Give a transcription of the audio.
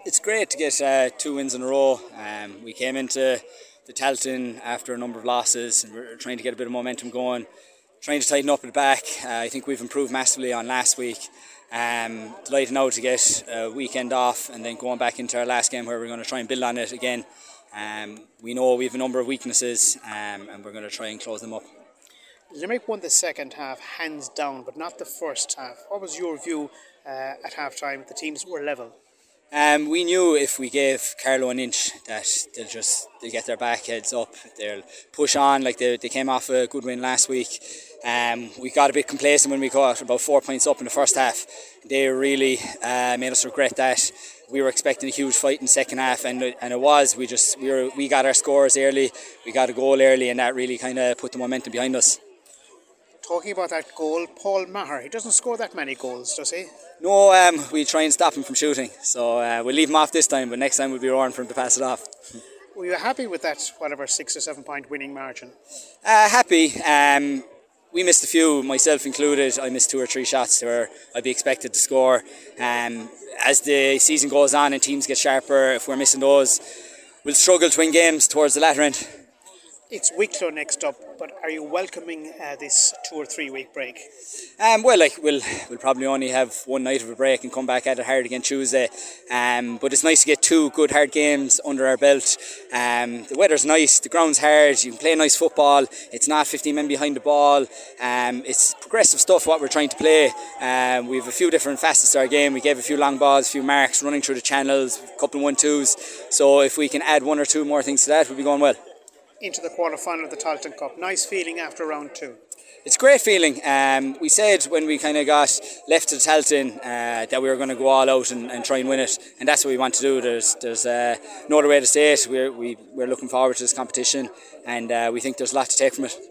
It's great to get 2 wins in a row. We came into the Tailteann after a number of losses and we're trying to get a bit of momentum going, trying to tighten up at the back. I think we've improved massively on last week. Delighted now to get a weekend off and then going back into our last game where we're going to try and build on it again. We know we have a number of weaknesses and we're going to try and close them up. Limerick won the second half hands down, but not the first half. What was your view at half time? The teams were level. We knew if we gave Carlow an inch that they'll get their back heads up, they'll push on like they came off a good win last week. We got a bit complacent when we got about 4 points up in the first half. They really made us regret that. We were expecting a huge fight in the second half and it was. We got our scores early, we got a goal early and that really kind of put the momentum behind us. Talking about that goal, Paul Maher, he doesn't score that many goals, does he? No, we try and stop him from shooting. So we'll leave him off this time, but next time we'll be roaring for him to pass it off. Were you happy with that, 6 or 7 point winning margin? Happy. We missed a few, myself included. I missed 2 or 3 shots where I'd be expected to score. As the season goes on and teams get sharper, if we're missing those, we'll struggle to win games towards the latter end. It's Wicklow next up, but are you welcoming this 2 or 3 week break? We'll probably only have one night of a break and come back at it hard again Tuesday. But it's nice to get 2 good hard games under our belt. The weather's nice, the ground's hard, you can play nice football. It's not 15 men behind the ball. It's progressive stuff what we're trying to play. We have a few different facets to our game. We gave a few long balls, a few marks, running through the channels, a couple of 1-2s. So if we can add 1 or 2 more things to that, we'll be going well. Into the quarter-final of the Tailteann Cup. Nice feeling after round 2. It's a great feeling. We said when we kind of got left to the Tailteann that we were going to go all out and try and win it, and that's what we want to do. There's no other way to say it. We're looking forward to this competition and we think there's a lot to take from it.